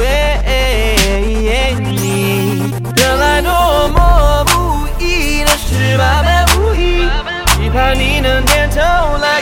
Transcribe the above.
你。原来多么不易的是八百无一，期盼你能点头来。